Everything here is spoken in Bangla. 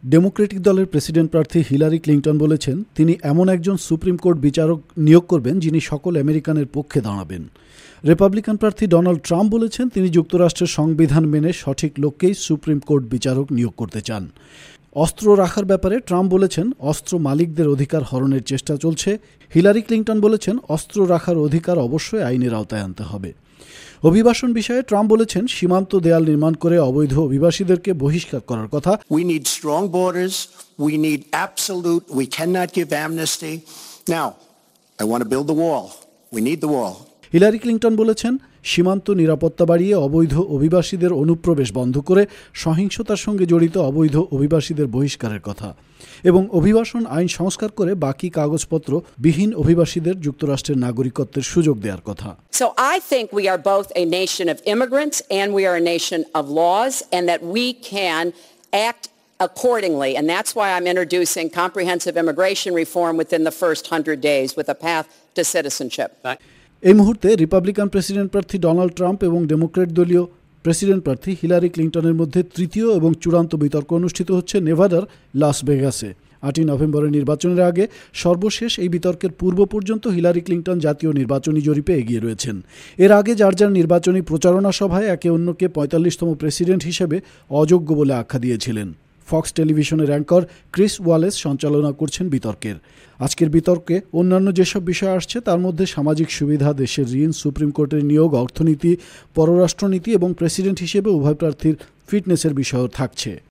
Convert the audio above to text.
ডেমোক্রেটিক দলের প্রেসিডেন্ট প্রার্থী হিলারি ক্লিন্টন বলেছেন তিনি এমন একজন সুপ্রিম কোর্ট বিচারক নিয়োগ করবেন যিনি সকল আমেরিকানের পক্ষে দাঁড়াবেন। রিপাবলিকান প্রার্থী ডোনাল্ড ট্রাম্প বলেছেন তিনি যুক্তরাষ্ট্রের সংবিধান মেনে সঠিক লোককেই সুপ্রিম কোর্ট বিচারক নিয়োগ করতে চান। অস্ত্র রাখার ব্যাপারে ট্রাম্প বলেছেন অস্ত্র মালিকদের অধিকার হরণের চেষ্টা চলছে। হিলারি ক্লিন্টন বলেছেন অস্ত্র রাখার অধিকার অবশ্যই আইনের আওতায় আনতে হবে। অভিবাসন বিষয়ে ট্রাম্প বলেছেন সীমান্ত দেয়াল নির্মাণ করে অবৈধ অভিবাসীদেরকে বহিষ্কার করার কথা। We need strong borders. We need absolute. We cannot give amnesty. Now, I want to build the wall. We need the wall. Hillary Clinton বলেছেন সীমান্ত নিরাপত্তা বাড়িয়ে অবৈধ অভিবাসীদের অনুপ্রবেশ বন্ধ করে সহিংসতার সঙ্গে জড়িত অবৈধ অভিবাসীদের বহিষ্কারের কথা এবং অভিবাসন আইন সংস্কার করে বাকি কাগজপত্র বিহীন অভিবাসীদের যুক্তরাষ্ট্রের নাগরিকত্বের সুযোগ দেওয়ার কথা। So I think we are both a nation of immigrants and we are a nation of laws, and that we can act accordingly, and that's why I'm introducing comprehensive immigration reform within the first 100 days with a path to citizenship. এই মুহূর্তে রিপাবলিকান প্রেসিডেন্ট প্রার্থী ডোনাল্ড ট্রাম্প এবং ডেমোক্র্যাট দলীয় প্রেসিডেন্ট প্রার্থী হিলারি ক্লিন্টনের মধ্যে তৃতীয় এবং চূড়ান্ত বিতর্ক অনুষ্ঠিত হচ্ছে নেভাদার লাস ভেগাসে। 8ই নভেম্বরের নির্বাচনের আগে সর্বশেষ এই বিতর্কের পূর্ব পর্যন্ত হিলারি ক্লিন্টন জাতীয় নির্বাচনী জরিপে এগিয়ে রয়েছেন। এর আগে যার নির্বাচনী প্রচারণা সভায় একে অন্যকে 45তম প্রেসিডেন্ট হিসেবে অযোগ্য বলে আখ্যা দিয়েছিলেন। ফক্স টেলিভিশনের অ্যাঙ্কর ক্রিস ওয়ালেস সঞ্চালনা করছেন বিতর্কের। আজকের বিতর্কে অন্যান্য যেসব বিষয় আসছে তার মধ্যে সামাজিক সুবিধা, দেশের ঋণ, সুপ্রিম কোর্টের নিয়োগ, অর্থনীতি, পররাষ্ট্রনীতি এবং প্রেসিডেন্ট হিসেবে উভয় প্রার্থীর ফিটনেসের বিষয়ও থাকছে।